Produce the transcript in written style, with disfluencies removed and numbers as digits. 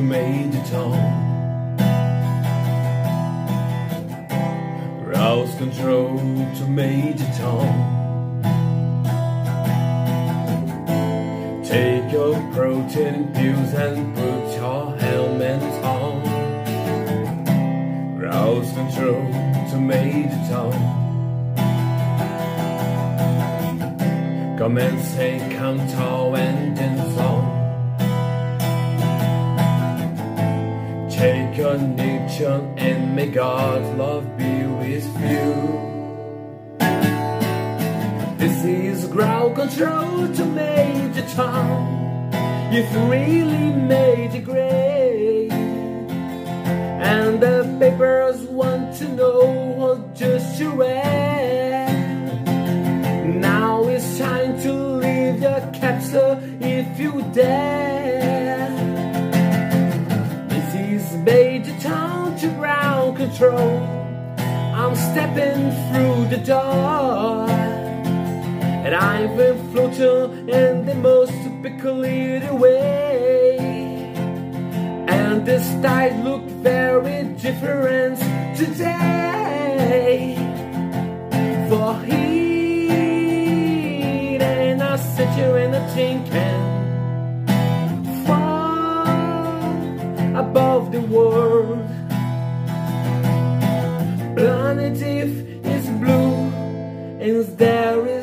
Major Tom. Rouse control to Major Tom. Take your protein pills and put your helmet on. Rouse control to Major Tom. Come and say countdown and dance on. Take your nature and may God's love be with you. This is ground control to Major Tom. You've really made it great, and the papers want to know what just you read. Now it's time to leave your capsule if you dare. This is Major Tom to ground control. I'm stepping through the door, and I've been floating in the most peculiar way. And the stars look very different today. For heat and I sit you in a tin can, far above the world. Planet Earth is blue and there is